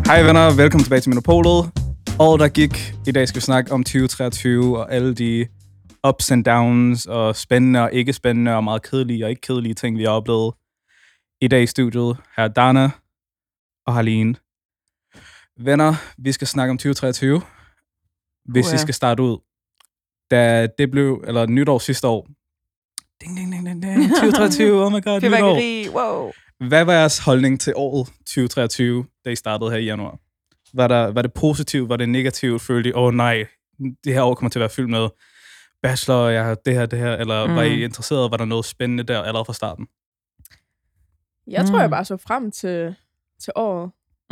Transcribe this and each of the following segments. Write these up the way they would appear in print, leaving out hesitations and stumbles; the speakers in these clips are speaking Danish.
Hej venner, velkommen tilbage til Monopolet. Året der gik. I dag skal vi snakke om 2023 og alle de ups and downs og spændende og ikke spændende og meget kedelige og ikke kedelige ting, vi har oplevet. I dag i studiet her er Dana og Harleen. Venner, vi skal snakke om 2023. Hvis I skal starte ud. Da det blev, eller nytår sidste år. Ding, ding, ding, ding, ding. 2023, oh my god, fyrværkeri, wow. Hvad var jeres holdning til året 2023, da I startede her i januar? Var det positivt? Var det negativt? Følte I, nej, det her år kommer til at være fyldt med bachelor, jeg har det her, eller var I interesseret? Var der noget spændende der allerede fra starten? Jeg tror, jeg bare så frem til året.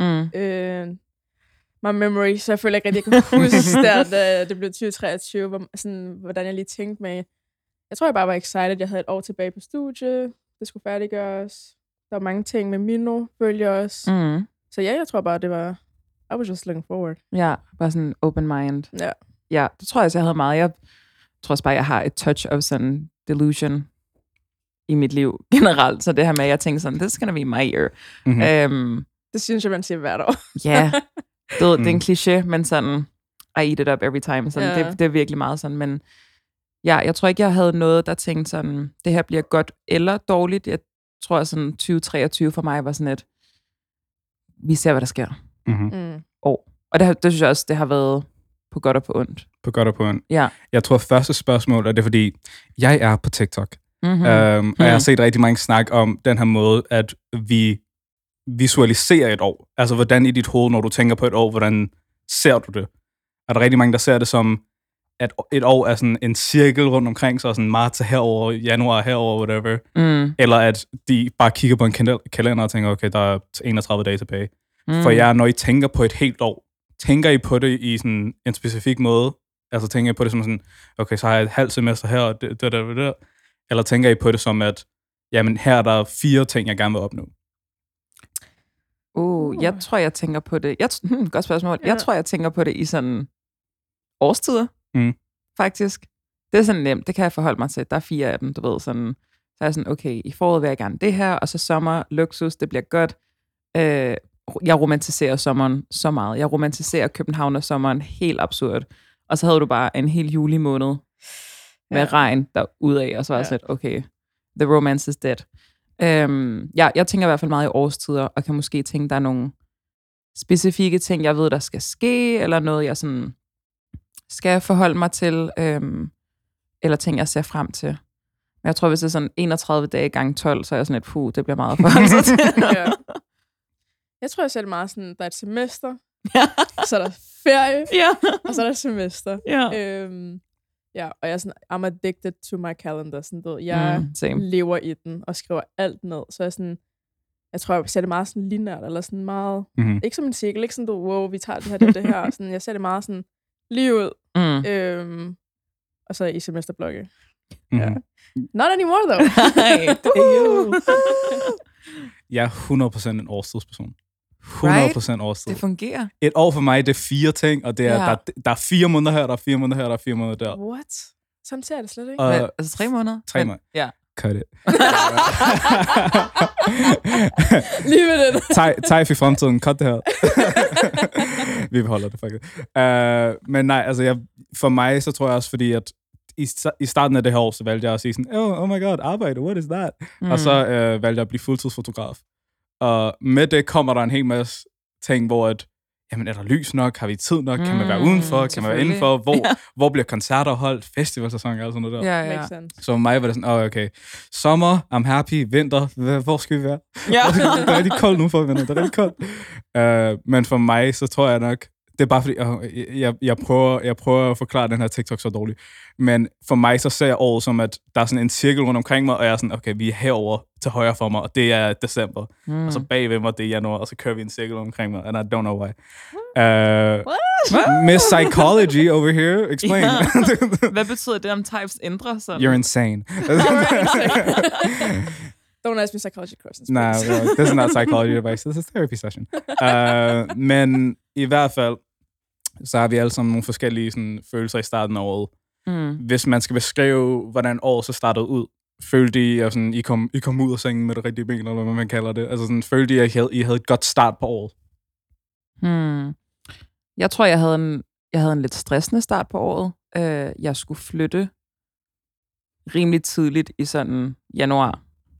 My memory, så jeg føler ikke rigtig, jeg kan huske da det blev 2023, hvordan jeg lige tænkte med. Jeg tror, jeg bare var excited. Jeg havde et år tilbage på studie. Det skulle færdiggøres. Der var mange ting med Mino, følger også. Så ja, jeg tror bare, det var... I was just looking forward. Ja, bare sådan open mind. Ja. Ja, det tror jeg havde meget. Jeg tror også bare, jeg har et touch of sådan delusion i mit liv generelt. Så det her med, at jeg tænker sådan, this is gonna be my year. Det synes jeg, man siger hvert år. Ja, det er en kliché, men sådan, I eat it up every time. Sådan, det er virkelig meget sådan, men ja, jeg tror ikke, jeg havde noget, der tænkte sådan, det her bliver godt eller dårligt. Jeg tror sådan, 2023 for mig var sådan et, vi ser, hvad der sker. Og det synes jeg også, det har været på godt og på ondt. På godt og på ondt. Ja. Jeg tror, første spørgsmål er det, fordi jeg er på TikTok. Og jeg har set rigtig mange snak om den her måde, at vi visualiserer et år. Altså, hvordan i dit hoved, når du tænker på et år, hvordan ser du det? Er der rigtig mange, der ser det som, at et år er sådan en cirkel rundt omkring, så sådan marts herover, januar herover, whatever. Eller at de bare kigger på en kalender og tænker, okay, der er 31 dage tilbage. For jer, når I tænker på et helt år, tænker I på det i sådan en specifik måde? Altså tænker I på det som sådan, okay, så har jeg et halvt semester her, og det. Eller tænker I på det som, at jamen, her er der 4 ting, jeg gerne vil opnå? Jeg tror, jeg tænker på det. Godt spørgsmål. Jeg tror, jeg tænker på det i sådan årstider, faktisk. Det er sådan nemt, det kan jeg forholde mig til. Der er 4 af dem, du ved, sådan. Så er jeg sådan, okay, i foråret vil jeg gerne det her, og så sommer, luksus, det bliver godt. Jeg romantiserer sommeren så meget. Jeg romantiserer København og sommeren helt absurd. Og så havde du bare en hel juli måned med regn derudaf, og så var jeg sådan, okay, the romance is dead. Jeg tænker i hvert fald meget i årstider, og kan måske tænke, der er nogle specifikke ting, jeg ved, der skal ske, eller noget, jeg sådan skal forholde mig til, eller ting, jeg ser frem til. Men jeg tror, hvis det er sådan 31 dage gange 12, så er jeg sådan et, det bliver meget for Ja. Jeg tror, jeg ser det meget sådan, der er et semester, så er der ferie, og så er der et semester. Og jeg er sådan, I'm addicted to my calendar. Sådan, jeg lever i den og skriver alt ned. Så jeg tror, jeg ser det meget sådan lineært, eller sådan meget, ikke som en cirkel, ikke sådan, wow, vi tager det her, det her. Sådan, jeg ser det meget sådan lige ud. Og så i semesterblokke. Not anymore, though. Jeg er 100% en årstidsperson. 100% årstid. Det fungerer. Et år for mig, det er 4 ting, og det er, der er 4 måneder her, der er 4 måneder her, der er 4 måneder der. What? Sådan ser jeg det slet ikke. Altså 3 måneder? 3 måneder. Ja. Cut it. Lige med det. Tejf i fremtiden. Cut det her. Vi beholder det faktisk. Men nej, altså for mig, så tror jeg også, fordi at i starten af det her år, så valgte jeg at sige sådan, oh my god, arbejde, what is that? Og så valgte jeg at blive fuldtidsfotograf. Og med det kommer der en hel masse ting, hvor at, jamen, er der lys nok? Har vi tid nok? Kan man være udenfor? Kan man være indenfor? Hvor bliver koncerter holdt? Festivalsæson og sådan noget der. Ja. Så for mig var det sådan, okay, sommer, I'm happy, vinter, hvor skal vi være? Det er rigtig koldt nu for vinter, det er rigtig koldt. Men for mig, så tror jeg nok, det er bare fordi, jeg prøver at forklare den her TikTok så dårligt. Men for mig, så ser jeg året som, at der er sådan en cirkel rundt omkring mig, og jeg er sådan, okay, vi er herover til højre for mig, og det er december. Og så bagved mig, det er januar, og så kører vi en cirkel omkring mig, and I don't know why. Miss Psychology over here, explain. Hvad betyder det om types ændrer sådan? You're insane. Don't ask me psychology questions. No, this is not psychology advice. This is therapy session. Men i hvert fald, så har vi alle sammen nogle forskellige sådan, følelser i starten af året. Hvis man skal beskrive, hvordan året så startede ud, følte I, at sådan, I kom ud af sengen med det rigtige ben, eller hvad man kalder det? Altså sådan, følte I, at I havde et godt start på året? Jeg tror, jeg havde en lidt stressende start på året. Jeg skulle flytte rimelig tidligt i sådan januar.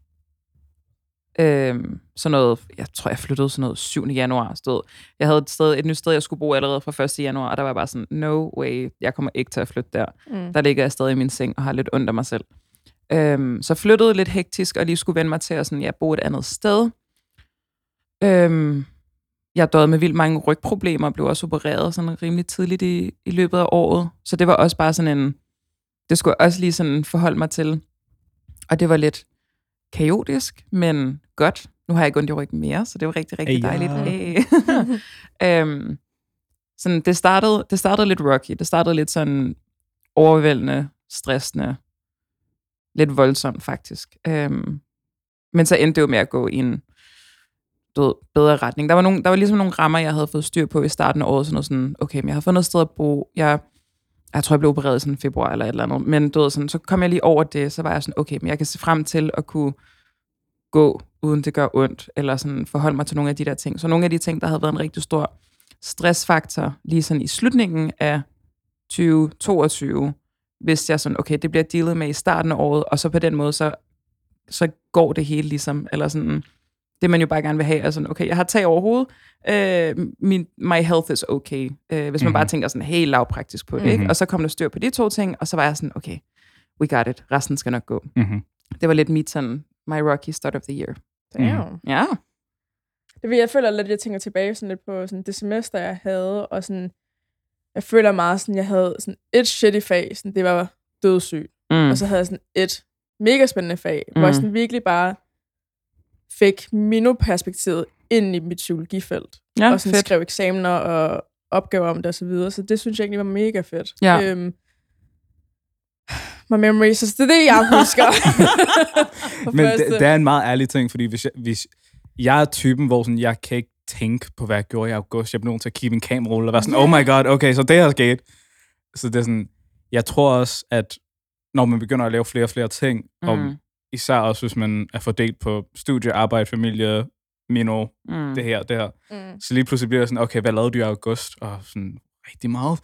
Sådan noget, jeg tror, jeg flyttede sådan noget 7. januar. Jeg havde et nyt sted, jeg skulle bo allerede fra 1. januar, og der var bare sådan, no way, jeg kommer ikke til at flytte der. Der ligger jeg stadig i min seng og har lidt ondt af mig selv. Så flyttede lidt hektisk, og lige skulle vende mig til at sådan, bo et andet sted. Jeg døde med vildt mange rygproblemer, og blev også opereret sådan rimelig tidligt i løbet af året. Så det var også bare sådan det skulle jeg også lige sådan forholde mig til. Og det var lidt kaotisk, men godt. Nu har jeg ikke ondt i ryggen mere, så det var rigtig, rigtig dejligt. Sådan, det startede lidt rocky. Det startede lidt sådan overvældende, stressende, lidt voldsomt faktisk. Men så endte det jo med at gå i en bedre retning. Der var ligesom nogle rammer, jeg havde fået styr på i starten af året. Sådan, okay, men jeg har fundet et sted at bo. Jeg tror, jeg blev opereret i sådan februar eller et eller andet. Men sådan, så kom jeg lige over det, så var jeg sådan, okay, men jeg kan se frem til at kunne gå, uden det gør ondt, eller sådan forholde mig til nogle af de der ting. Så nogle af de ting, der havde været en rigtig stor stressfaktor, lige sådan i slutningen af 2022, vidste jeg sådan, okay, det bliver dealet med i starten af året, og så på den måde, så går det hele ligesom, eller sådan, det man jo bare gerne vil have, er sådan, okay, jeg har tag over hovedet, my health is okay, hvis man bare tænker sådan helt lavpraktisk på det, ikke? Og så kom der styr på de 2 ting, og så var jeg sådan, okay, we got it, resten skal nok gå. Det var lidt mit sådan, my rocky start of the year. Damn. Ja. Jeg føler lidt, jeg tænker tilbage sådan lidt på sådan det semester, jeg havde, og sådan, jeg føler meget sådan, jeg havde sådan et shitty fag, sådan, det var dødssyg. Og så havde jeg sådan et mega spændende fag, hvor jeg sådan virkelig bare fik minoperspektivet ind i mit psykologifelt. Og sådan skrev eksamener og opgaver om det og så videre. Så det synes jeg egentlig var mega fedt. Ja. My memories, så det er det, jeg husker. Men det er en meget ærlig ting, fordi hvis jeg er typen, hvor sådan, jeg kan ikke tænke på, hvad jeg gjorde i august. Jeg blev nødt til at kigge en kamerarulle og være sådan, oh my god, okay, så det er sket. Så det er sådan, jeg tror også, at når man begynder at lave flere og flere ting, og især også, hvis man er fordelt på studie, arbejde, familie, mino, det her. Så lige pludselig bliver det sådan, okay, hvad lavede du i august? Og sådan rigtig meget.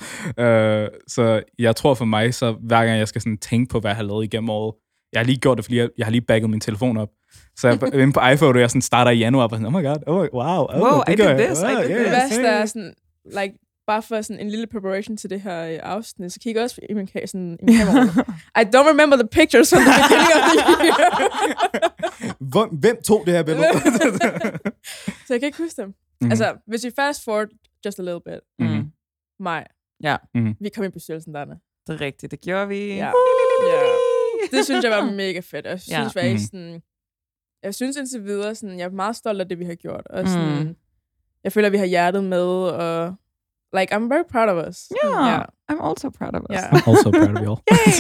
Så jeg tror for mig, så hver gang jeg skal sådan tænke på, hvad jeg har lavet igennem året, jeg har lige gjort det, fordi jeg har lige bagget min telefon op. Så jeg er inde på iPhone, og jeg sådan starter i januar, og sådan, oh my god, wow, I did this. Det værste er sådan, like, bare for sådan en lille preparation til det her afsnit, så kigger jeg også i min kamera. I don't remember the pictures from the beginning of the year. Hvem tog det her billede? Så jeg kan ikke huske dem. Altså, hvis vi fast forward just a little bit. Maj. Ja. Vi kom i bestyrelsen der. Det er rigtigt, det gjorde vi. Ja. Det synes jeg var mega fedt. Jeg synes sådan, jeg synes indtil videre, sådan, jeg er meget stolt af det, vi har gjort. Og sådan, jeg føler, at vi har hjertet med, og like, I'm very proud of us. Yeah, I'm also proud of us. Yeah. I'm also proud of you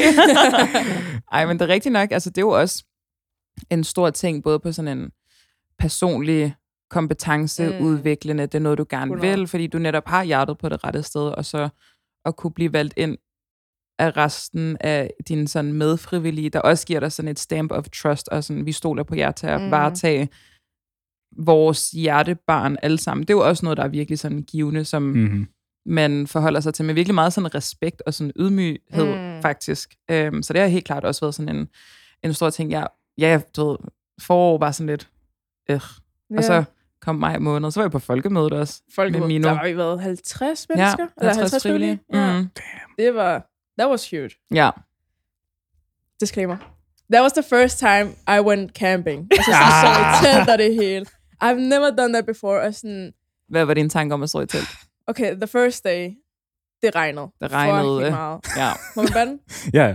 all. Ej, men det er rigtigt nok. Altså, det er jo også en stor ting, både på sådan en personlig kompetenceudviklende, det er noget, du gerne vil, fordi du netop har hjertet på det rette sted, og så at kunne blive valgt ind af resten af dine sådan medfrivillige, der også giver dig sådan et stamp of trust, og sådan, vi stoler på jer til at varetage vores hjertebarn alle sammen. Det er jo også noget, der er virkelig sådan givende, som man forholder sig til med virkelig meget sådan respekt og sådan ydmyghed, faktisk. Så det har helt klart også været sådan en stor ting. Jeg ved, forår var sådan lidt og så kom maj måned, så var jeg på folkemødet også. Med Mino. Der har vi været 50 mennesker? Ja, 50 frivillige. Det var, that was huge. Ja. Disclaimer. That was the first time I went camping. Altså så i telt og det hele. I've never done that before. Og sådan, hvad var din tanke om at stå i telt? Okay, the first day, det regnede. Det regnede. Fucking meget. Ja. Må man bande? Ja.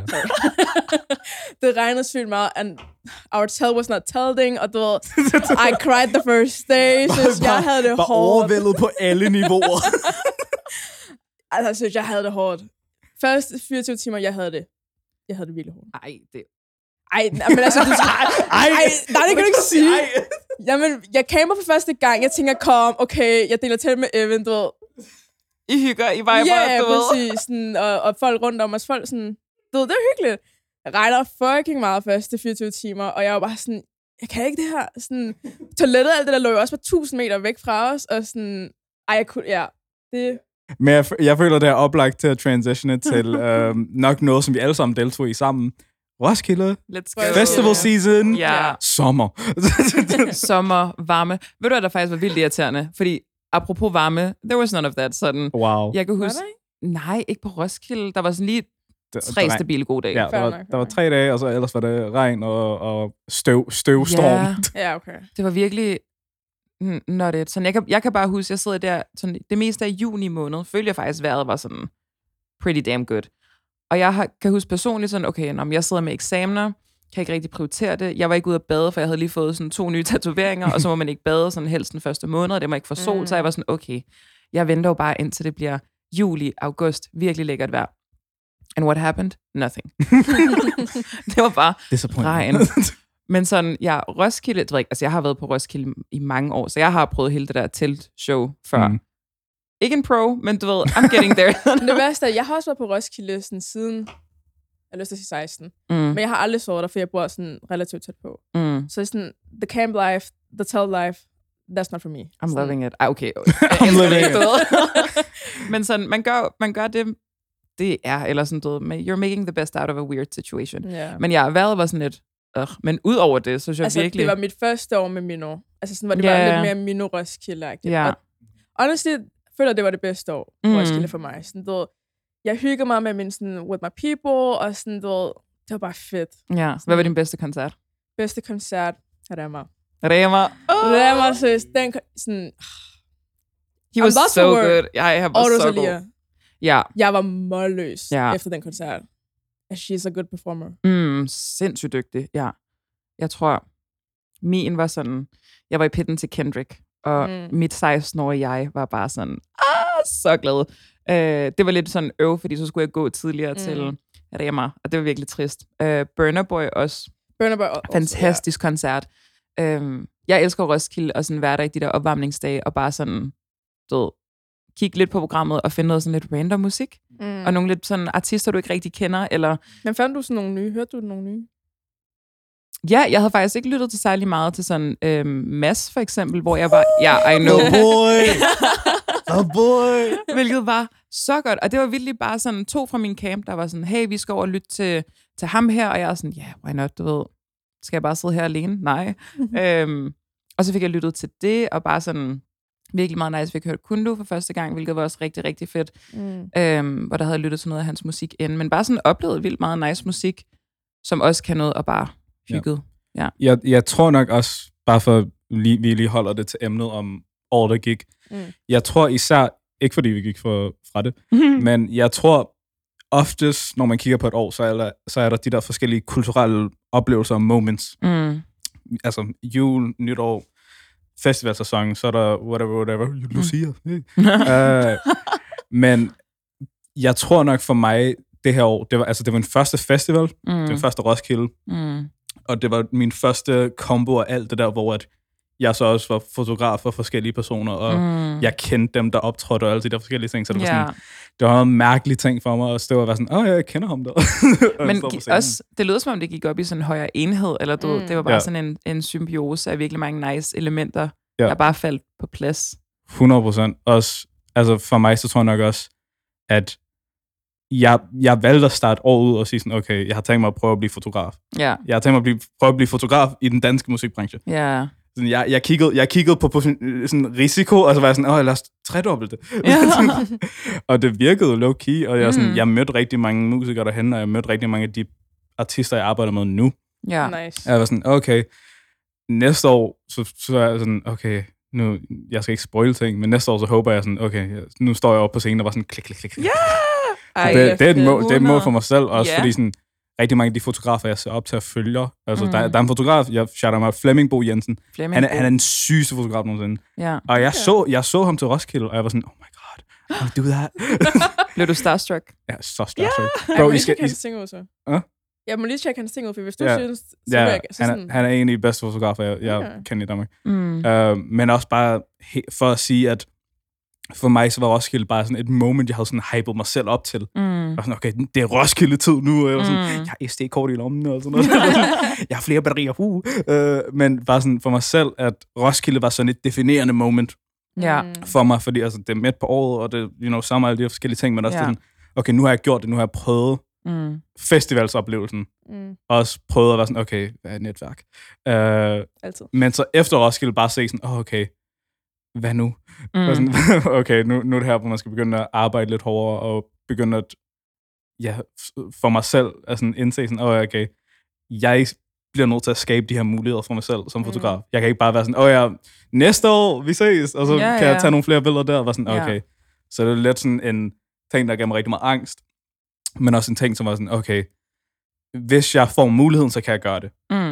Det regnede sygt meget, and our telt was not telting, og du ved, I cried the first day, så jeg havde det hårdt. Bare overvældet på alle niveauer. Altså, jeg synes, jeg havde det hårdt. Første 24 timer, jeg havde det virkelig hårdt. Ej, men altså, nej, det kan du ikke sige. Jamen, jeg camper for første gang, jeg tænker, kom, okay, jeg deler telt med Evan, du ved. I hygger, I var ja, præcis, sådan, og folk rundt om os, folk sådan, du ved, det er hyggeligt. Jeg regner fucking meget første 24 timer, og jeg var bare sådan, jeg kan ikke det her. Sådan, toilettet og alt det der lå jo også på 1000 meter væk fra os, og sådan, jeg kunne, ja. Det... Men jeg føler, det er oplagt til at transitione til nok noget, som vi alle sammen deltog i sammen. Roskilde. Let's go. Festival season. Ja. Sommer. Sommer, varme. Ved du, hvad der faktisk var vildt irriterende? Fordi apropos varme, there was none of that. Sådan, wow. Jeg kan huske... Nej, ikke på Roskilde. Der var sådan lige 3 stabile gode dage. Ja, der var 3 dage, og så ellers var det regn og støvstorm. Ja, okay. Det var virkelig not it. Sådan, jeg kan bare huske, jeg sidder der, sådan, det meste af juni måned, følte jeg faktisk, vejret var sådan pretty damn good. Og jeg kan huske personligt sådan, okay, når jeg sidder med eksamener, kan jeg ikke rigtig prioritere det. Jeg var ikke ude at bade, for jeg havde lige fået sådan 2 nye tatoveringer, og så må man ikke bade sådan helst den første måned, og det må ikke få sol, så jeg var sådan, okay, jeg venter jo bare indtil det bliver juli, august, virkelig lækkert vejr. And what happened? Nothing. Det var bare regn. Men sådan, Roskilde, det ved jeg ikke, altså jeg har været på Roskilde i mange år, så jeg har prøvet hele det der teltshow før. Ikke en pro, men du ved, I'm getting there. Det værste er, jeg har også været på Roskilde sådan, siden, jeg har lyst til at sige 16. Men jeg har aldrig sovet der, for jeg bor sådan relativt tæt på. Så sådan, the camp life, the telt life, that's not for me. I'm loving it. Okay. I'm loving it. Men sådan, man gør det er, eller sådan noget, you're making the best out of a weird situation. Yeah. Men vejret var sådan lidt, men ud over det, så synes jeg altså, virkelig... det var mit første år med Mino. Altså sådan, hvor det var lidt mere Mino-Roskilde-agtigt. Yeah. Honestly, føler det var det bedste år, Roskilde for mig. Sådan, jeg hygger mig med min sådan, with my people, og sådan, det var bare fedt. Ja, hvad var din bedste koncert? Bedste koncert, Rema, seriøst. Den sådan... He was so good. Jeg var så god. Ja. Jeg var målløs efter den koncert. She's a good performer. Sindssygt dygtig, ja. Jeg tror, min var sådan... Jeg var i pitten til Kendrick, og mit 16-årige jeg var bare sådan... så glad. Det var lidt sådan fordi så skulle jeg gå tidligere til Rema, og det var virkelig trist. Burna Boy også. Fantastisk koncert. Jeg elsker Roskilde og sådan være der i de der opvarmningsdage, og bare sådan, kigge lidt på programmet og finde noget sådan lidt random musik. Og nogle lidt sådan artister, du ikke rigtig kender, eller... Men fandt du sådan nogle nye? Hørte du nogle nye? Ja, jeg havde faktisk ikke lyttet til særlig meget til sådan Mads, for eksempel, hvor jeg var... I know. Oh boy! Hvilket var så godt. Og det var virkelig bare sådan 2 fra min camp, der var sådan, hey, vi skal over og lytte til ham her. Og jeg er sådan, why not, du ved. Skal jeg bare sidde her alene? Nej. Og så fik jeg lyttet til det, og bare sådan virkelig meget nice. Vi fik hørt Kundu for første gang, hvilket var også rigtig, rigtig fedt. Hvor der havde lyttet til noget af hans musik inden. Men bare sådan oplevet vildt meget nice musik, som også kan noget og bare hygget. Ja. Jeg tror nok også, bare for vi lige holder det til emnet om året, der gik. Jeg tror især, ikke fordi vi gik fra det, men jeg tror oftest, når man kigger på et år, så er der de der forskellige kulturelle oplevelser og moments. Altså jul, nytår, festivalsæson, så er der whatever, Lucia. Men jeg tror nok for mig, det her år, det var min første festival, den første Roskilde, og det var min første combo af alt det der, hvor at jeg så også var fotograf for forskellige personer, og jeg kendte dem, der optrådte, og alle de der forskellige ting, så det var sådan, det var en mærkelig ting for mig at stå og være sådan, jeg kender ham der. Men også, det lød som om, det gik op i sådan en højere enhed, eller det var bare sådan en symbiose af virkelig mange nice elementer, der bare faldt på plads. 100%. Også, altså for mig, så tror jeg nok også, at jeg valgte at starte året ud og sige sådan, okay, jeg har tænkt mig at prøve at blive fotograf. Jeg har tænkt mig at prøve at blive fotograf i den danske musikbranche. Sådan, jeg kiggede på sådan risiko, og så var jeg sådan, lad os tredoble det. Og det virkede low-key, og jeg mødte rigtig mange musikere derhen, og jeg mødte rigtig mange af de artister, jeg arbejder med nu. Nice. Jeg var sådan, okay, næste år, så er jeg sådan, okay, nu, jeg skal ikke spoil ting, men næste år, så håber jeg sådan, okay, nu står jeg oppe på scenen og var sådan, klik. Det er et mål for mig selv, også fordi sådan, rigtig mange af de fotografer, jeg ser op til at følge. Altså, der er en fotograf, jeg shouter mig, Flemming Bo Jensen. Han er den sygeste fotograf nogensinde. Og jeg så ham til Roskilde, og jeg var sådan, oh my god, I'll do that. Blev du starstruck? Ja, så starstruck. Bro, jeg må lige tjekke hans ting ud, så. Jeg må lige tjekke hans ting ud, for hvis du synes... Han er en af de bedste fotografer, jeg kender i Danmark. Men også bare for at sige, at for mig så var Roskilde bare sådan et moment, jeg havde sådan hypet mig selv op til. Og sådan, okay, det er Roskilde-tid nu, og jeg var sådan, jeg har SD-kort i lommen, og sådan noget. Jeg har flere batterier, men bare sådan for mig selv, at Roskilde var sådan et definerende moment for mig, fordi altså, det er midt på året, og det sommer alle de her forskellige ting, men også sådan, okay, nu har jeg gjort det, nu har jeg prøvet festivalsoplevelsen. Også prøvet at være sådan, okay, hvad er et netværk? Altid. Men så efter Roskilde bare se sådan, okay, hvad nu? Sådan, okay, nu er det her, hvor man skal begynde at arbejde lidt hårdere, og begynde at, for mig selv, altså indse sådan, okay, jeg bliver nødt til at skabe de her muligheder for mig selv som fotograf. Jeg kan ikke bare være sådan, næste år, vi ses, og så kan jeg tage nogle flere billeder der, og være sådan, okay. Så det er lidt sådan en ting, der gav mig rigtig meget angst, men også en ting, som var sådan, okay, hvis jeg får muligheden, så kan jeg gøre det.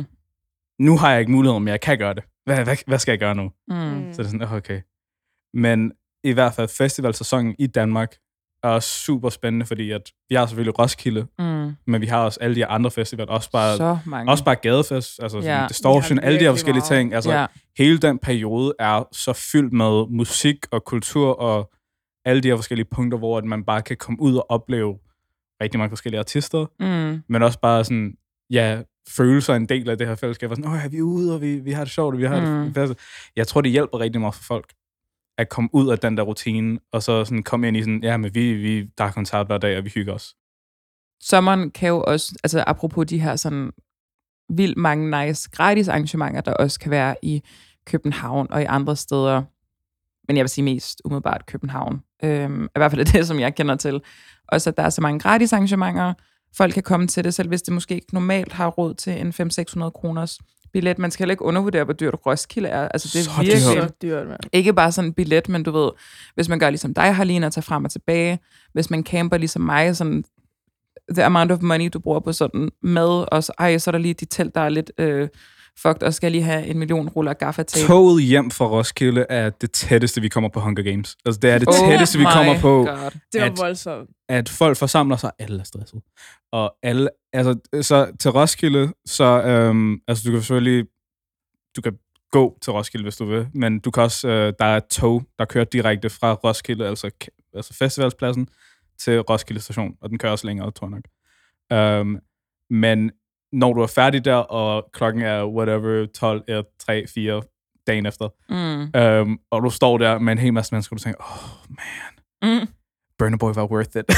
Nu har jeg ikke muligheden, men jeg kan gøre det. Hvad skal jeg gøre nu? Så det er sådan, okay. Men i hvert fald festivalsæsonen i Danmark er også super spændende, fordi at vi har selvfølgelig Roskilde, men vi har også alle de andre festivaler, også bare Gadefest, altså Distortion, alle de her forskellige ting. Altså hele den periode er så fyldt med musik og kultur og alle de her forskellige punkter, hvor at man bare kan komme ud og opleve rigtig mange forskellige artister, men også bare sådan, føle sig en del af det her fællesskab, og sådan, vi er ude, og vi har det sjovt, og vi har det fast. Jeg tror, det hjælper rigtig meget for folk, at komme ud af den der rutine, og så sådan komme ind i sådan, men vi der er koncert hver dag, og vi hygger os. Sommeren kan jo også, altså apropos de her sådan vildt mange nice gratis arrangementer, der også kan være i København og i andre steder, men jeg vil sige mest umiddelbart København. I hvert fald det, som jeg kender til. Også at der er så mange gratis arrangementer, folk kan komme til det, selv hvis det måske ikke normalt har råd til en 500-600 kroners billet. Man skal heller ikke undervurdere, hvor dyrt Roskilde er. Altså, det er virkelig dyrt, man. Ikke bare sådan en billet, men du ved, hvis man gør ligesom dig, Harline, og tager frem og tilbage, hvis man camper ligesom mig, sådan the amount of money, du bruger på sådan mad, og så er der lige de telt, der er lidt fucked, og skal lige have 1 million ruller gaffatape. Toget hjem fra Roskilde er det tætteste, vi kommer på Hunger Games. Altså, det er det tætteste, vi kommer på. God. Det var voldsomt. At folk forsamler sig, alle er stresset. Og alle, altså, så til Roskilde, så, altså, du kan selvfølgelig, du kan gå til Roskilde, hvis du vil, men du kan også, der er et tog, der kører direkte fra Roskilde, altså festivalspladsen, til Roskilde station, og den kører også længere, tror jeg nok. Men når du er færdig der, og klokken er whatever, 12, 1, 3, 4 dagen efter, og du står der med en hel masse mennesker, og du tænker, man, Burna Boy var worth it.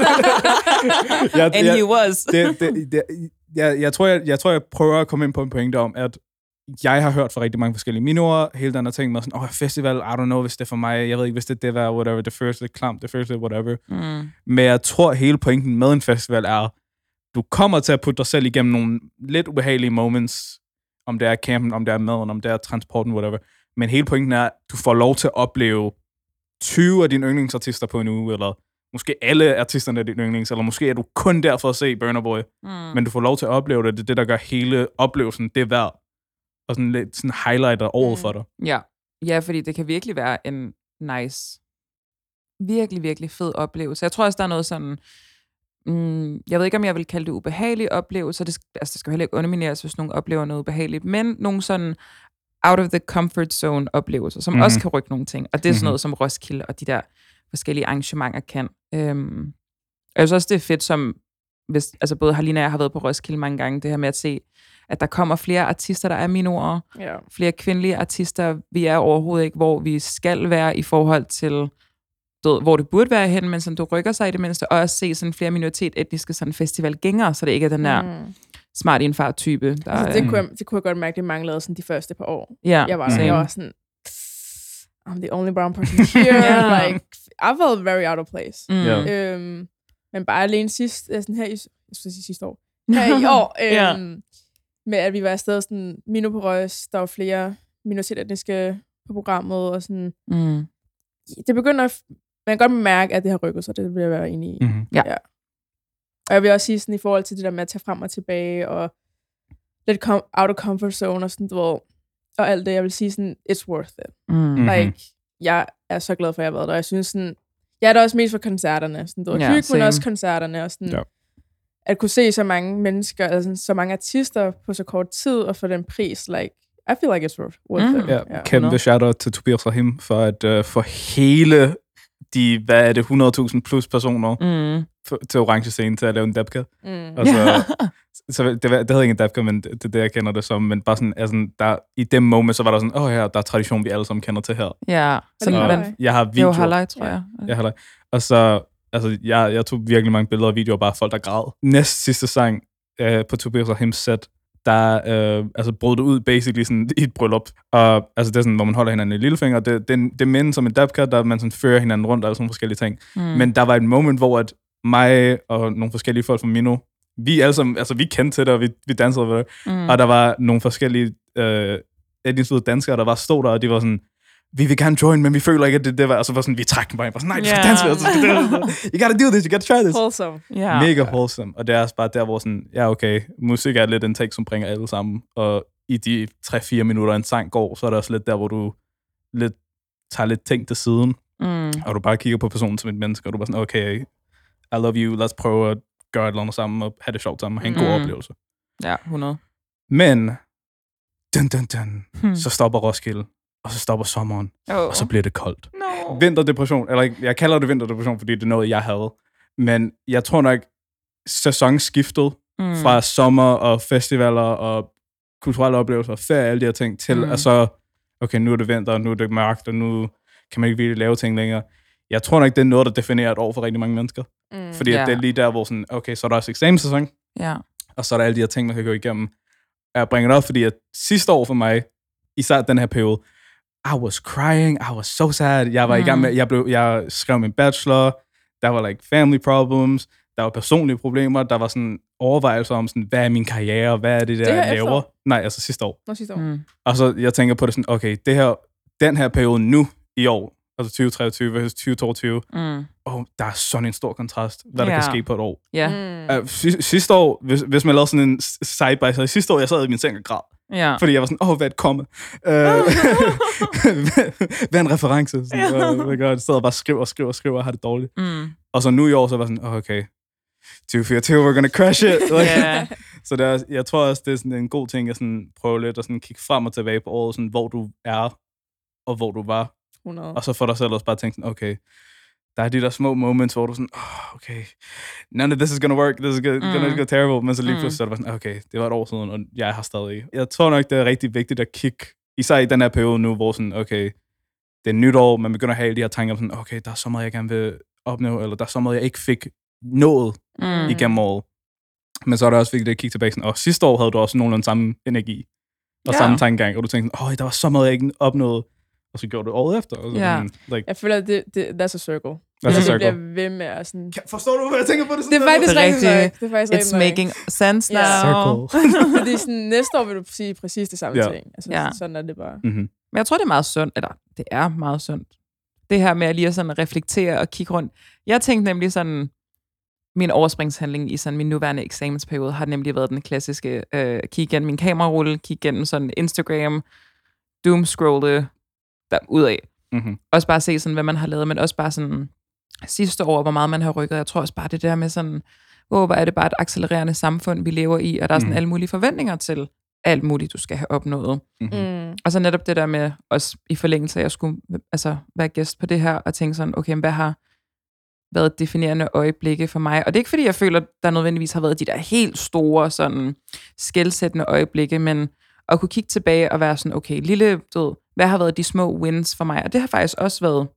And he was. Jeg tror, jeg prøver at komme ind på en pointe om, at jeg har hørt fra rigtig mange forskellige minorer, hele den her ting med sådan, festival, I don't know, hvis det er for mig, jeg ved ikke, hvis det var, whatever, det føles lidt klamt, det føles lidt whatever. Men jeg tror, hele pointen med en festival er, du kommer til at putte dig selv igennem nogle lidt ubehagelige moments, om det er campen, om det er maden, om det er transporten, whatever. Men hele pointen er, at du får lov til at opleve 20 af dine yndlingsartister på en uge, eller måske alle artisterne af dine yndlings, eller måske er du kun der for at se Burna Boy, men du får lov til at opleve det. Det er det, der gør hele oplevelsen det værd, og sådan lidt sådan highlighter året for dig. Ja, fordi det kan virkelig være en nice, virkelig, virkelig fed oplevelse. Jeg tror også, der er noget sådan, jeg ved ikke, om jeg vil kalde det ubehagelige oplevelser. Det skal heller ikke undermineres, hvis nogen oplever noget ubehageligt, men nogle sådan out of the comfort zone oplevelser, som også kan rykke nogle ting. Og det er sådan noget, som Roskilde og de der forskellige arrangementer kan. Jeg synes også, det er fedt, som hvis, altså både Harline og jeg har været på Roskilde mange gange, det her med at se, at der kommer flere artister, der er minorer, flere kvindelige artister. Vi er overhovedet ikke, hvor vi skal være i forhold til, hvor det burde være hen, men sådan, du rykker sig i det mindste, og også se sådan flere minoritet-etniske sådan festivalgængere, så det ikke er den der smart indfart-type. Der, altså, det kunne jeg godt mærke, det manglede sådan de første par år. Jeg var sådan, I'm the only brown person here. Like, I felt very out of place. Men bare alene sidste år, her i år, med at vi var afsted sådan, Mino på Røs, der var flere minoritetsetniske på programmet, og sådan, det begynder man kan godt mærke, at det har rykket sig, det vil jeg være enig i. Ja. Og jeg vil også sige sådan, i forhold til det der med at tage frem og tilbage, og lidt out of comfort zone, og sådan, og alt det, jeg vil sige sådan, it's worth it. Like, jeg er så glad for, at jeg har været der, og jeg synes sådan, jeg er da også mest for koncerterne, sådan, men også koncerterne, og sådan, at kunne se så mange mennesker, altså så mange artister på så kort tid, og for den pris, like, I feel like it's worth it. Kæmpe shout-out til Tobias Rahim for at få hele hvad er det, 100.000 plus personer til orange scene til at lave en dabka. Og så det havde ikke en dabka, men det er det, jeg kender det som. Men bare sådan, altså, der, i det moment, så var der sådan, ja, der er tradition, vi alle sammen kender til her. Ja. Så jeg har videoer. Det var halvleg, tror jeg. Ja, halvleg. Og så, altså, jeg tog virkelig mange billeder og videoer, bare folk, der græd. Næst sidste sang på Tobias og Hims set, der altså brød det ud basically sådan i et bryllup. Og altså det er sådan, hvor man holder hinanden i lillefinger. Det minder som en dabka, der man sådan fører hinanden rundt og sådan nogle forskellige ting. Men der var et moment, hvor at mig og nogle forskellige folk fra Mino, vi alle sammen, altså vi kendte til det, og vi dansede ved det. Og der var nogle forskellige etniske danskere, der var stod der, og de var sådan, vi vil gerne join, men vi føler ikke, at det var, og så var sådan, vi trækker den bare ind, og sådan, nej, vi skal danse, og så skal det, you gotta do this, you gotta try this. Wholesome. Yeah. Mega wholesome. Og det er også bare der, hvor sådan, ja okay, musik er lidt en ting, som bringer alle sammen, og i de 3-4 minutter, en sang går, så er det også lidt der, hvor du lidt tager lidt ting til siden, og du bare kigger på personen som et menneske, og du bare sådan, okay, I love you, lad os prøve at gøre et eller andet sammen, og have det sjovt sammen, og have en god oplevelse. Ja, 100. Men, så stopper Roskilde, og så stopper sommeren, og så bliver det koldt. No. Vinterdepression, eller jeg kalder det vinterdepression, fordi det er noget, jeg havde. Men jeg tror nok, sæson skiftede fra sommer og festivaler og kulturelle oplevelser og ferie, alle de her ting, til at så, okay, nu er det vinter, og nu er det mørkt, og nu kan man ikke virkelig lave ting længere. Jeg tror nok, det er noget, der definerer et år for rigtig mange mennesker. Fordi det er lige der, hvor sådan, okay, så er der også eksamenssæson, og så er der alle de her ting, man kan gå igennem. Jeg bringer det op, fordi at sidste år for mig, især den her periode, I was crying, I was so sad. Jeg var i gang med, jeg skrev min bachelor, der var like family problems, der var personlige problemer, der var sådan overvejelser om sådan, hvad er min karriere, hvad er det der, jeg laver? Nej, altså sidste år. Sidste år. Og så jeg tænker på det sådan, okay, den her periode nu i år, altså 2023 versus 2022, der er sådan en stor kontrast, hvad der kan ske på et år. Sidste år, hvis man lavede sådan en side-by-side, sidste år, jeg sad i min seng og græd. Fordi jeg var sådan, hvad er et komme? Hvad er en reference? Jeg sad og bare skriver og har det dårligt. Og så nu i år, så var jeg sådan, okay, 2024, we're gonna crash it. Så jeg tror også, det er sådan en god ting, at sådan prøve lidt at sådan kigge frem og tilbage på året, sådan, hvor du er, og hvor du var. 100. Og så får dig selv også bare tænkt sådan, okay, der er de der små moments, hvor du sådan, okay, none of this is gonna work, this is gonna go terrible, men så lige pludselig så er det bare sådan, okay, det var et år siden, og jeg har stadig. Jeg tror nok, det er rigtig vigtigt at kigge, især i den her periode nu, hvor sådan, okay, det er nytår, man begynder at have de her tanker, sådan, okay, der er så meget, jeg gerne vil opnå, eller der er så meget, jeg ikke fik nået igennem året. Men så er det også vigtigt at kigge tilbage, sådan, sidste år havde du også nogenlunde samme energi, og samme tankegang, og du tænkte sådan, der var så meget, jeg ikke opnåede, og så gjorde du året efter. Og så sådan, like, jeg føler, at that's a circle. That's a circle. Det bliver ved med at sådan... Forstår du, hvad jeg tænker på det? Det er faktisk rigtigt. Det er faktisk It's making sense now. Fordi sådan, næste år vil du sige præcis det samme ting. Altså, sådan er det bare. Men jeg tror, det er meget sundt, eller det er meget sundt. Det her med at lige sådan reflektere og kigge rundt. Jeg tænkte nemlig sådan, min overspringshandling i sådan min nuværende eksamensperiode har nemlig været den klassiske, kigge igennem min kamerarulle, kigge igennem sådan Instagram, doomscrolle derudad. Også bare se sådan, hvad man har lavet, men også bare sådan sidste år, hvor meget man har rykket. Jeg tror også bare det der med sådan, hvor er det bare et accelererende samfund, vi lever i, og der er sådan alle mulige forventninger til alt muligt, du skal have opnået. Og så netop det der med, også i forlængelse af, at jeg skulle være gæst på det her, og tænke sådan, okay, hvad har været definerende øjeblikke for mig? Og det er ikke, fordi jeg føler, der nødvendigvis har været de der helt store, sådan skelsættende øjeblikke, men at kunne kigge tilbage og være sådan, okay, hvad har været de små wins for mig? Og det har faktisk også været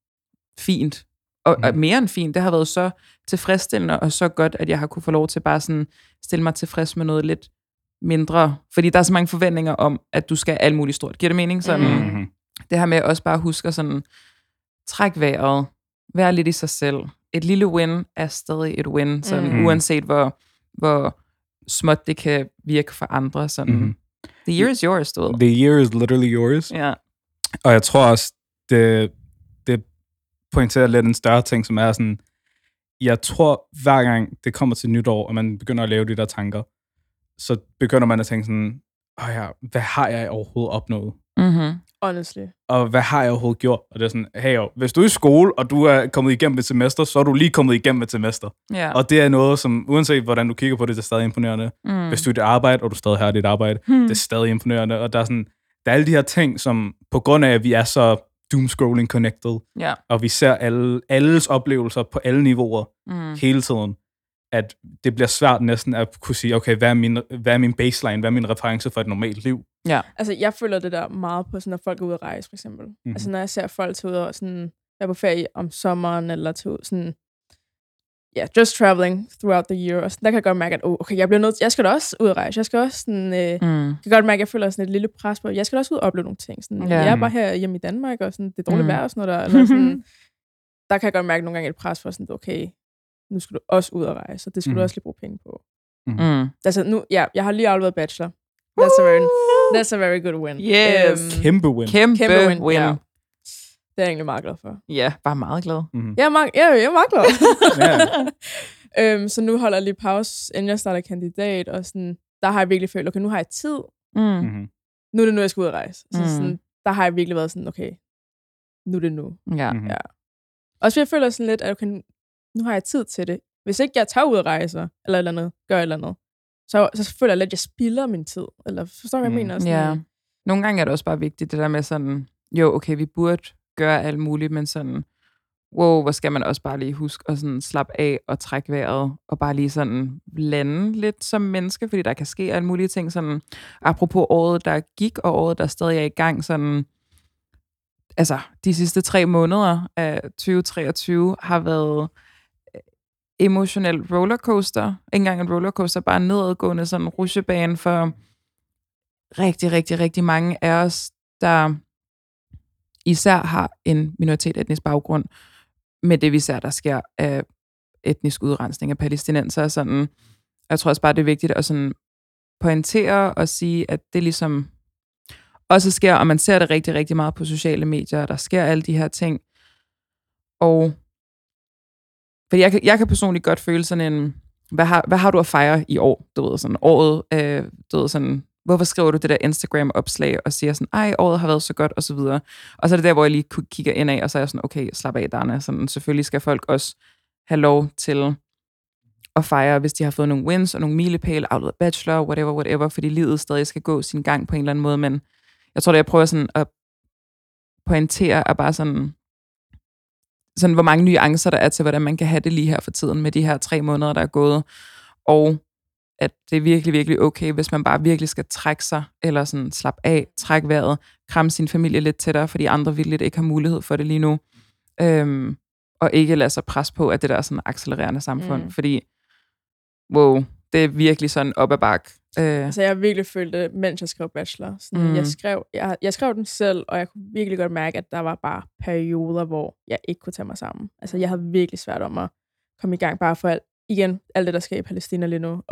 fint. Og mere end fint. Det har været så tilfredsstillende og så godt, at jeg har kunne få lov til bare sådan stille mig tilfreds med noget lidt mindre. Fordi der er så mange forventninger om, at du skal alt muligt stort. Giver det mening? Sådan, det her med også bare huske at sådan, træk vejret, være lidt i sig selv. Et lille win er stadig et win, sådan, uanset hvor småt det kan virke for andre. Sådan. The year is yours, du ved. The year is literally yours. Ja. Og jeg tror også, det pointerer lidt en større ting, som er sådan, jeg tror, hver gang det kommer til nytår, og man begynder at lave de der tanker, så begynder man at tænke sådan, hvad har jeg overhovedet opnået? Honestly. Og hvad har jeg overhovedet gjort? Og det er sådan, hvis du er i skole, og du er kommet igennem et semester, så er du lige kommet igennem et semester. Yeah. Og det er noget, som uanset hvordan du kigger på det, det er stadig imponerende. Hvis du er i dit arbejde, og du stadig har dit arbejde, det er stadig imponerende. Og der er alle de her ting, som på grund af, at vi er så doomscrolling connected, og vi ser alles oplevelser på alle niveauer hele tiden, at det bliver svært næsten at kunne sige, okay, hvad er min baseline, hvad er min reference for et normalt liv? Ja. Altså, jeg føler det der meget på, sådan, når folk er ude at rejse, for eksempel. Altså, når jeg ser folk tage ud og sådan, være på ferie om sommeren, eller til sådan, just traveling throughout the year, og sådan, der kan jeg godt mærke, at okay, jeg skal da også ud at rejse, jeg skal også sådan, jeg kan godt mærke, at jeg føler sådan et lille pres på, jeg skal da også ud og opleve nogle ting. Sådan, jeg er bare her hjemme i Danmark, og sådan, det er dårligt vejr og sådan noget der, eller sådan, der kan jeg godt mærke nogle gange et pres for sådan, okay, nu skal du også ud og rejse, og det skal du også lige bruge penge på. Altså nu, jeg har lige afleveret bachelor. That's a very good win. Yes. Kæmpe win. Kæmpe win. Ja. Det er jeg egentlig meget glad for. Ja, bare meget glad. Jeg er meget glad. Så nu holder jeg lige pause, inden jeg starter kandidat, og sådan, der har jeg virkelig følt, okay, nu har jeg tid. Nu er det nu, jeg skal ud og rejse. Så sådan, der har jeg virkelig været sådan, okay, nu er det nu. Ja. Også jeg føler sådan lidt, at okay, nu har jeg tid til det. Hvis ikke jeg tager ud og rejser, eller et eller andet, gør et eller andet, så føler jeg lidt, at jeg spilder min tid. Eller forstår du, hvad jeg mener? Sådan, Nogle gange er det også bare vigtigt, det der med sådan, jo, okay, vi burde gøre alt muligt, men sådan, hvor skal man også bare lige huske at sådan slappe af og trække vejret, og bare lige sådan lande lidt som menneske, fordi der kan ske alle mulige ting. Sådan, apropos året, der gik, og året, der stadig er i gang, sådan, altså, de sidste 3 måneder af 2023 har været emotionel rollercoaster. Ikke engang en rollercoaster, bare en nedadgående sådan rutsjebane for rigtig, rigtig, rigtig mange af os, der især har en minoritet etnisk baggrund med det, vi ser, der sker af etnisk udrensning af palæstinenser. Sådan, jeg tror også bare, det er vigtigt at sådan pointere og sige, at det ligesom også sker, og man ser det rigtig, rigtig meget på sociale medier, der sker alle de her ting. Og fordi jeg kan personligt godt føle sådan en, hvad har du at fejre i år? Du ved, sådan året, du ved, sådan, hvorfor skriver du det der Instagram-opslag og siger sådan, ej, året har været så godt, og så videre. Og så er det der, hvor jeg lige kigger ind af, og så er jeg sådan, okay, slap af, Dana. Sådan, selvfølgelig skal folk også have lov til at fejre, hvis de har fået nogle wins og nogle milepæle, afleveret bachelor, whatever, fordi livet stadig skal gå sin gang på en eller anden måde, men jeg tror, at jeg prøver sådan at pointere, er bare sådan, hvor mange nuancer der er til, hvordan man kan have det lige her for tiden med de her 3 måneder, der er gået, og at det er virkelig, virkelig okay, hvis man bare virkelig skal trække sig, eller sådan slappe af, trække vejret, kramme sin familie lidt tættere, fordi andre virkelig ikke har mulighed for det lige nu, og ikke lade sig presse på, at det der er sådan et accelererende samfund, fordi, wow, det er virkelig sådan op ad bak. Altså, jeg har virkelig følt det, mens jeg skrev bachelor. Sådan, jeg skrev den selv, og jeg kunne virkelig godt mærke, at der var bare perioder, hvor jeg ikke kunne tage mig sammen. Altså, jeg havde virkelig svært om at komme i gang, bare for alt det, der sker i Palæstina lige nu.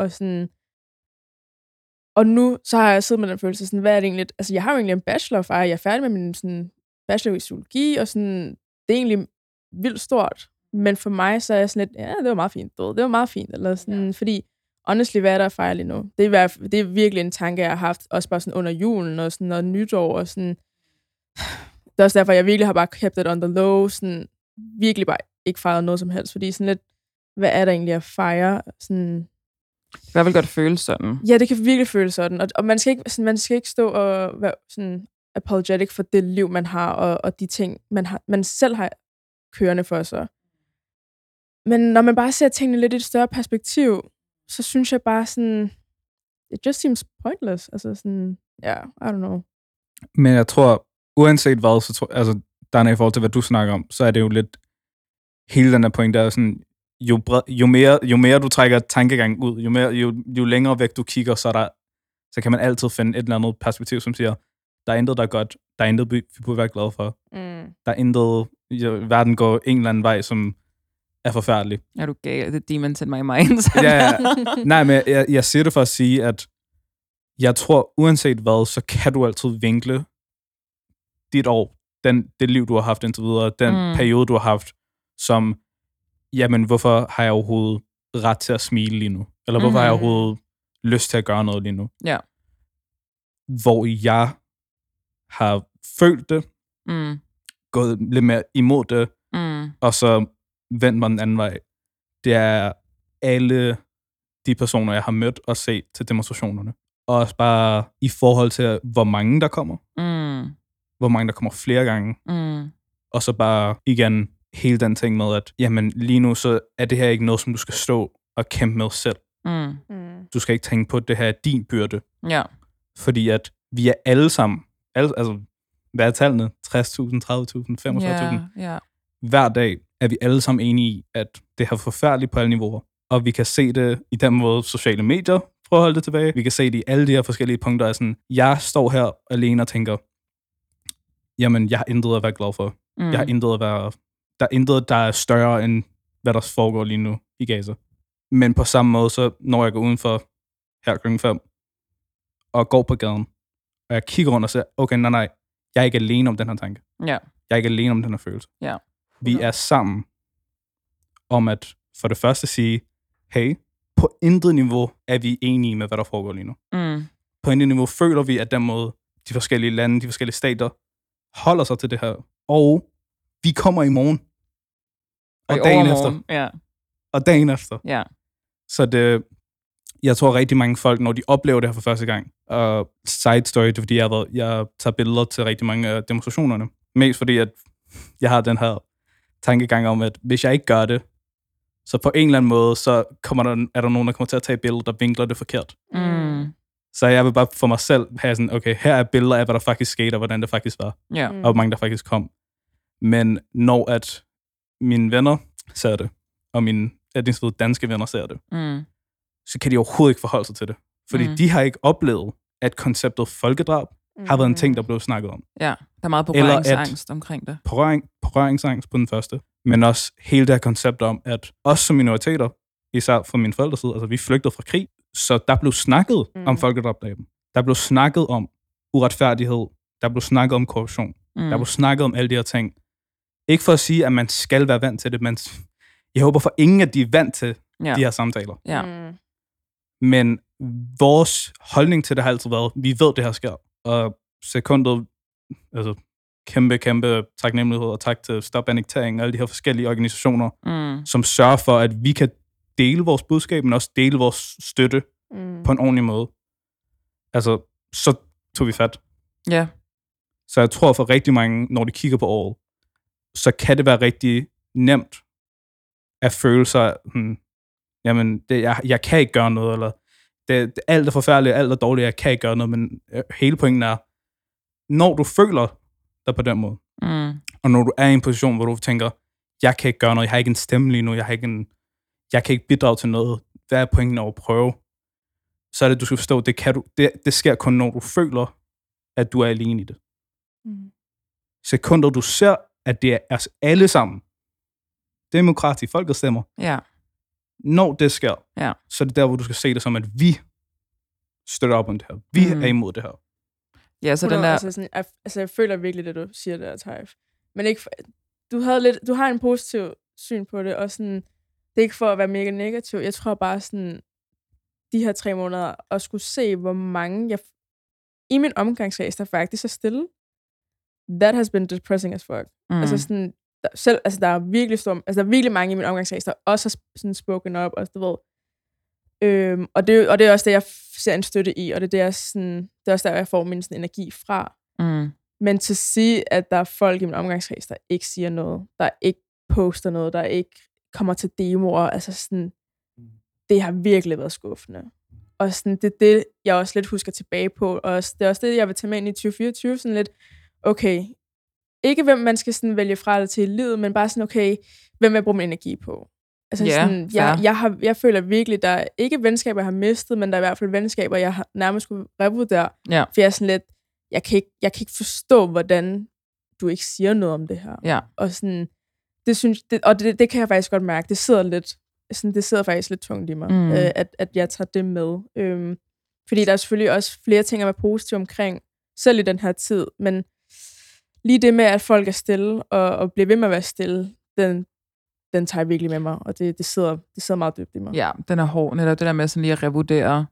Og nu, så har jeg siddet med den følelse, sådan, hvad er det egentlig? Altså, jeg har jo egentlig en bachelor, for jeg er færdig med min sådan, bachelor i psykologi, og sådan, det er egentlig vildt stort. Men for mig, så er jeg sådan lidt, ja, det var meget fint, det var meget fint, eller sådan, fordi honestly, hvad er der at fejre lige nu? Det er virkelig en tanke, jeg har haft, også bare sådan under julen, og sådan, og nytår, og sådan, det er også derfor, jeg virkelig har bare kept it on the low, sådan, virkelig bare ikke fejret noget som helst, fordi sådan lidt, hvad er der egentlig at fejre? Sådan, det kan vel godt føles sådan. Ja, det kan virkelig føles sådan, og man skal ikke stå og være sådan apologetic for det liv, man har, og de ting, man selv har kørende for sig. Men når man bare ser tingene lidt i et større perspektiv, så synes jeg bare sådan, it just seems pointless. Altså sådan, I don't know. Men jeg tror, uanset hvad, så tror altså, der er i forhold til, hvad du snakker om, så er det jo lidt, hele den her point, der er sådan, jo mere du trækker tankegangen ud, jo længere væk du kigger, så kan man altid finde et eller andet perspektiv, som siger, der er intet, der er godt, der er intet, vi burde være glade for. Der er intet, verden går en eller anden vej, som er forfærdelig. Er du gal? The demons in my mind. Ja. Nej, men jeg siger det for at sige, at jeg tror, uanset hvad, så kan du altid vinkle dit år, det liv, du har haft indtil videre, den periode, du har haft, som, jamen, hvorfor har jeg overhovedet ret til at smile lige nu? Eller hvorfor har jeg overhovedet lyst til at gøre noget lige nu? Ja. Hvor jeg har følt det, gået lidt mere imod det, og så vendt mig den anden vej. Det er alle de personer, jeg har mødt og set til demonstrationerne. Og også bare i forhold til, hvor mange der kommer. hvor mange der kommer flere gange. Og så bare igen hele den ting med, at jamen, lige nu så er det her ikke noget, som du skal stå og kæmpe med selv. Du skal ikke tænke på, at det her er din byrde. Ja. Fordi at vi er alle sammen, altså hvad er tallene? 60.000, 30.000, 45.000. Ja. Hver dag er vi alle sammen enige i, at det er forfærdeligt på alle niveauer. Og vi kan se det i den måde, sociale medier prøver at holde det tilbage. Vi kan se det i alle de her forskellige punkter. Altså, jeg står her alene og tænker, jamen, jeg har intet at være glad for. Jeg har intet at være... Der er intet, der er større, end hvad der foregår lige nu i Gaza. Men på samme måde, så når jeg går udenfor her kl. 5, og går på gaden, og jeg kigger rundt og siger, okay, nej, jeg er ikke alene om den her tanke. Ja. Jeg er ikke alene om den her følelse. Ja. Vi er sammen om at for det første sige, hey, på intet niveau er vi enige med, hvad der foregår lige nu. På intet niveau føler vi, at den måde, de forskellige lande, de forskellige stater, holder sig til det her. Og vi kommer i morgen. Og dagen efter. Ja. Og dagen efter. Ja. Så det, jeg tror rigtig mange folk, når de oplever det her for første gang, og side story, det er fordi, jeg tager billeder til rigtig mange af demonstrationerne. Mest fordi, at jeg har den her tankegang om, at hvis jeg ikke gør det, så på en eller anden måde, så er der nogen, der kommer til at tage billeder, der vinkler det forkert. Så jeg vil bare for mig selv have sådan, okay, her er billeder af, hvad der faktisk skete, og hvordan det faktisk var. Og hvor mange der faktisk kom. Men når at mine venner ser det, og mine etnisk danske venner ser det, så kan de overhovedet ikke forholde sig til det. Fordi de har ikke oplevet, at konceptet folkedrab har været en ting, der blev snakket om. Ja, der er meget berøringsangst omkring det. Berøringsangst på den første, men også hele det her koncept om, at os som minoriteter, især fra min forældres side, altså vi flygtede fra krig, så der blev snakket om folkedrabdagen. Der blev snakket om uretfærdighed. Der blev snakket om korruption. Der blev snakket om alle de her ting. Ikke for at sige, at man skal være vant til det, men jeg håber for ingen, at de er vant til de her samtaler. Ja. Men vores holdning til det har altid været, vi ved, det her sker. Og sekundet, altså kæmpe taknemmelighed og tak til Stop Annektering og alle de her forskellige organisationer, som sørger for, at vi kan dele vores budskab, men også dele vores støtte på en ordentlig måde. Altså, så tog vi fat. Ja. Så jeg tror for rigtig mange, når de kigger på året, så kan det være rigtig nemt at føle sig, jamen, jeg kan ikke gøre noget, eller alt er forfærdeligt, alt er dårligt, jeg kan ikke gøre noget, men hele pointen er, når du føler dig på den måde, og når du er i en position, hvor du tænker, jeg kan ikke gøre noget, jeg har ikke en stemme lige nu, jeg kan ikke bidrage til noget, hvad er pointen over at prøve? Så er det, du skal forstå, det sker kun, når du føler, at du er alene i det. Sekunder, du ser, at det er os alle sammen, demokratisk, folket stemmer. Ja. Når det sker, så er det der, hvor du skal se det som, at vi støtter op om det her. Vi er imod det her. Ja, så den der... Altså, jeg føler virkelig, det du siger der, Taif. Men ikke for, du har en positiv syn på det, og sådan, det er ikke for at være mega negativ. Jeg tror bare sådan, de her 3 måneder, at skulle se, hvor mange i min omgangskreds, der faktisk er stille. That has been depressing as fuck. Altså sådan, der er virkelig mange i min omgangskreds, der også har sådan spoken up, og du ved. Og det er også det, jeg ser en støtte i, og det er også der, jeg får min sådan energi fra. Men til at sige, at der er folk i min omgangskreds, der ikke siger noget, der ikke poster noget, der ikke kommer til demoer, altså sådan, det har virkelig været skuffende. Og sådan, det er det, jeg også lidt husker tilbage på, og det er også det, jeg vil tage med ind i 2024, sådan lidt, okay, ikke hvem man skal sådan vælge fra det til i livet, men bare sådan, okay, hvem vil jeg bruge min energi på? Altså sådan, jeg føler virkelig, der er ikke venskaber, jeg har mistet, men der er i hvert fald venskaber, jeg har nærmest skulle revurdere. Ja. For jeg er sådan lidt, jeg kan ikke forstå, hvordan du ikke siger noget om det her. Ja. Og sådan, det kan jeg faktisk godt mærke. Det sidder faktisk lidt tungt i mig, at jeg tager det med. Fordi der er selvfølgelig også flere ting at være positive omkring, selv i den her tid, men lige det med, at folk er stille, og bliver ved med at være stille, den tager jeg virkelig med mig, og det sidder meget dybt i mig. Ja, den er hård. Netop det der med sådan lige at revurdere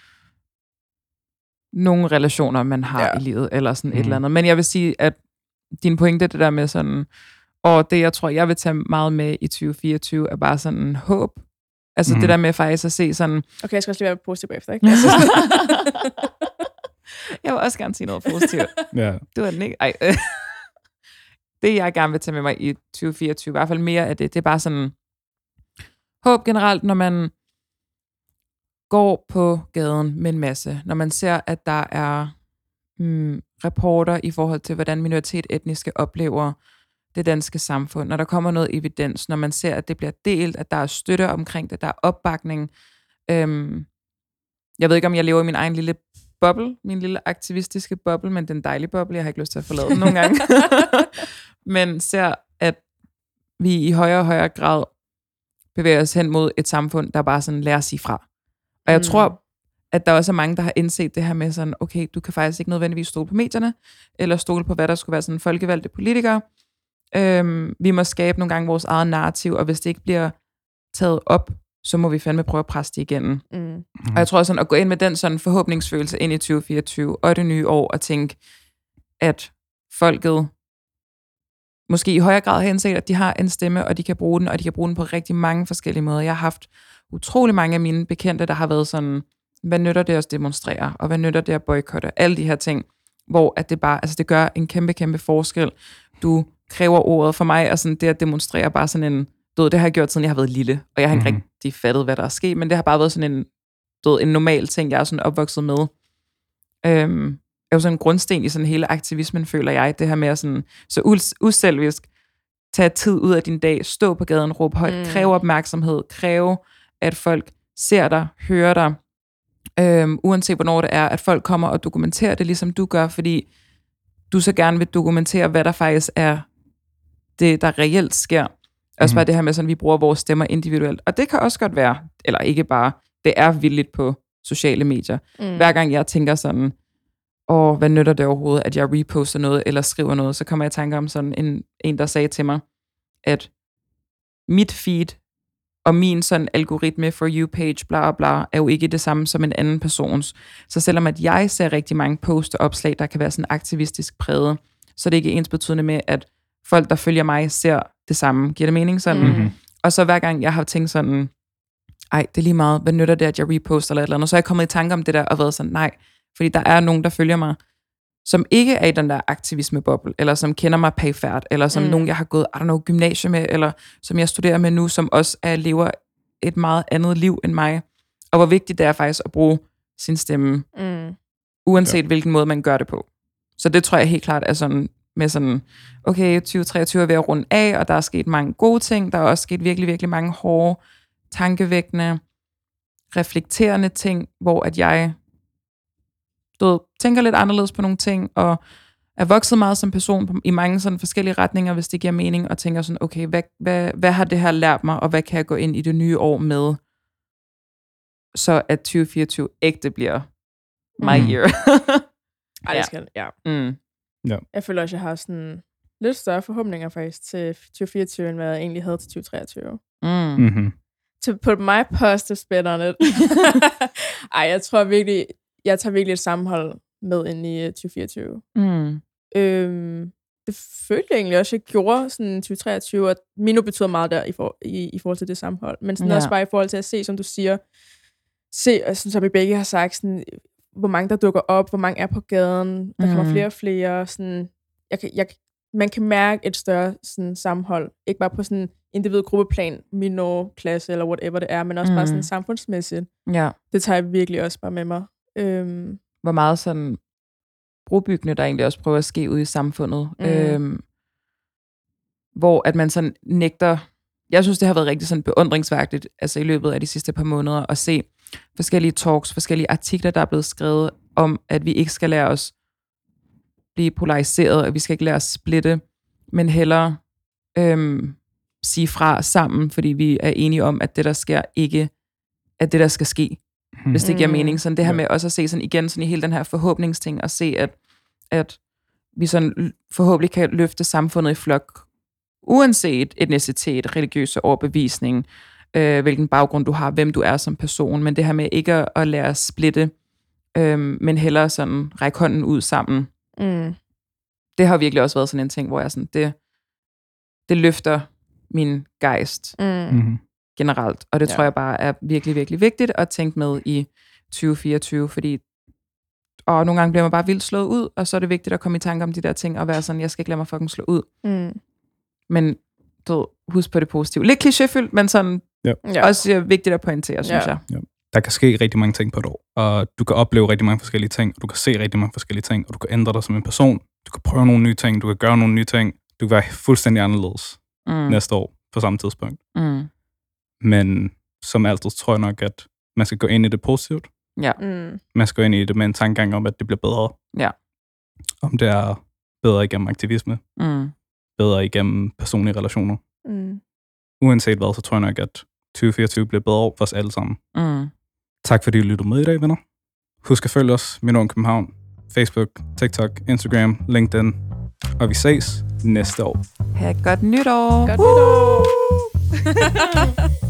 nogle relationer, man har i livet, eller sådan et eller andet. Men jeg vil sige, at din pointe, det der med sådan, og det, jeg tror, jeg vil tage meget med i 2024, er bare sådan håb. Altså det der med faktisk at se sådan... Okay, jeg skal også lige være positiv efter, ikke? Altså. Jeg vil også gerne sige noget positivt. Ja. Det var den ikke. Ej. Det, jeg gerne vil tage med mig i 2024, i hvert fald mere af det, det er bare sådan håb generelt, når man går på gaden med en masse. Når man ser, at der er rapporter i forhold til, hvordan minoritet etniske oplever det danske samfund. Når der kommer noget evidens, når man ser, at det bliver delt, at der er støtte omkring det, der er opbakning. Jeg ved ikke, om jeg lever i min egen lille boble, min lille aktivistiske boble, men den dejlige boble, jeg har ikke lyst til at forlade den nogle gange. Men ser, at vi i højere og højere grad bevæger os hen mod et samfund, der bare sådan lærer at sige fra. Og jeg tror, at der også er mange, der har indset det her med sådan, okay, du kan faktisk ikke nødvendigvis stole på medierne, eller stole på, hvad der skulle være sådan folkevalgte politikere. Vi må skabe nogle gange vores eget narrativ, og hvis det ikke bliver taget op, så må vi fandme prøve at presse det igennem. Og jeg tror sådan, at gå ind med den sådan forhåbningsfølelse ind i 2024 og det nye år, og tænke, at folket måske i højere grad har indset, at de har en stemme, og de kan bruge den, og de kan bruge den på rigtig mange forskellige måder. Jeg har haft utrolig mange af mine bekendte, der har været sådan, hvad nytter det at demonstrere, og hvad nytter det at boykotte, alle de her ting, hvor at det bare, altså det gør en kæmpe, kæmpe forskel. Du kræver ordet for mig, og sådan det at demonstrere bare sådan en, det har jeg gjort, siden jeg har været lille, og jeg har ikke rigtig fattet, hvad der er sket, men det har bare været sådan en normal ting, jeg er sådan opvokset med. Er jo sådan en grundsten i sådan hele aktivismen, føler jeg, det her med at sådan, så uselvisk tage tid ud af din dag, stå på gaden, råbe højt, kræve opmærksomhed, kræve, at folk ser dig, hører dig, uanset hvornår det er, at folk kommer og dokumenterer det, ligesom du gør, fordi du så gerne vil dokumentere, hvad der faktisk er det, der reelt sker. Også bare det her med, sådan, vi bruger vores stemmer individuelt. Og det kan også godt være, eller ikke bare, det er vildt på sociale medier. Hver gang jeg tænker sådan, hvad nytter det overhovedet, at jeg reposter noget, eller skriver noget, så kommer jeg i tanke om sådan en, der sagde til mig, at mit feed og min sådan algoritme for you page, bla bla, er jo ikke det samme som en anden persons. Så selvom at jeg ser rigtig mange post og opslag, der kan være sådan aktivistisk præget, så er det ikke ensbetydende med, at folk, der følger mig, ser det samme. Giver det mening sådan? Og så hver gang jeg har tænkt sådan, ej, det er lige meget, hvad nytter det, at jeg reposter eller et eller andet, så er jeg kommet i tanke om det der, og været sådan, nej, fordi der er nogen, der følger mig, som ikke er i den der aktivisme-boble, eller som kender mig pæfærd, eller som nogen, jeg har gået, gymnasie med, eller som jeg studerer med nu, som også lever et meget andet liv end mig. Og hvor vigtigt det er faktisk at bruge sin stemme, uanset hvilken måde man gør det på. Så det tror jeg helt klart er sådan, med sådan, okay, 2023 er ved at runde af, og der er sket mange gode ting, der er også sket virkelig, virkelig mange hårde, tankevækkende, reflekterende ting, hvor at jeg tænker lidt anderledes på nogle ting, og er vokset meget som person i mange sådan forskellige retninger, hvis det giver mening, og tænker sådan, okay, hvad har det her lært mig, og hvad kan jeg gå ind i det nye år med, så at 2024 ægte bliver my year. Ej, det skal, ja. Jeg føler også, jeg har sådan lidt større forhåbninger faktisk til 2024, end hvad jeg egentlig havde til 2023. To put my positive spin on it. Ej, jeg tror virkelig, jeg tager virkelig et sammenhold med ind i 2024. Det følte jeg egentlig også, jeg gjorde sådan 2023, og Mino betyder meget der i forhold til det sammenhold. Men sådan også bare i forhold til at se, som du siger, sådan, som vi begge har sagt, sådan, hvor mange der dukker op, hvor mange er på gaden, der kommer flere og flere. Sådan, man kan mærke et større sådan, sammenhold. Ikke bare på sådan individ-gruppeplan, Mino, klasse eller whatever det er, men også bare sådan samfundsmæssigt. Ja. Det tager jeg virkelig også bare med mig. Hvor meget sådan brobyggende, der egentlig også prøver at ske ude i samfundet. Hvor at man sådan nægter. Jeg synes, det har været rigtig sådan beundringsværdigt, altså i løbet af de sidste par måneder, at se forskellige talks, forskellige artikler, der er blevet skrevet om, at vi ikke skal lade os blive polariseret, at vi skal ikke lade os splitte, men hellere sige fra sammen, fordi vi er enige om, at det, der sker, ikke er det, der skal ske. Hvis det giver mening. Sådan det her med også at se sådan igen sådan i hele den her forhåbningsting, og se, at vi sådan forhåbentlig kan løfte samfundet i flok, uanset etnicitet, religiøse overbevisning, hvilken baggrund du har, hvem du er som person, men det her med ikke at lade os splitte, men hellere sådan række hånden ud sammen. Det har virkelig også været sådan en ting, hvor jeg sådan, det løfter min gejst generelt, og det tror jeg bare er virkelig, virkelig vigtigt at tænke med i 2024, fordi Og nogle gange bliver man bare vildt slået ud, og så er det vigtigt at komme i tanke om de der ting, og være sådan, jeg skal ikke lade mig fucking slå ud. Men husk på det positive. Lidt klichéfyldt, men sådan også vigtigt at pointere, synes jeg. Ja. Der kan ske rigtig mange ting på et år, og du kan opleve rigtig mange forskellige ting, og du kan se rigtig mange forskellige ting, og du kan ændre dig som en person. Du kan prøve nogle nye ting, du kan gøre nogle nye ting. Du kan være fuldstændig anderledes næste år på samme tidspunkt. Men som altid tror jeg nok, at man skal gå ind i det positivt. Ja. Man skal gå ind i det med en tankegang om, at det bliver bedre. Ja. Om det er bedre igennem aktivisme. Bedre igennem personlige relationer. Uanset hvad, så tror jeg nok, at 2024 bliver bedre år for os alle sammen. Tak fordi I lyttede med i dag, venner. Husk at følge os, Min Ung København, Facebook, TikTok, Instagram, LinkedIn. Og vi ses næste år. Ha' et godt nytår! Godt nytår!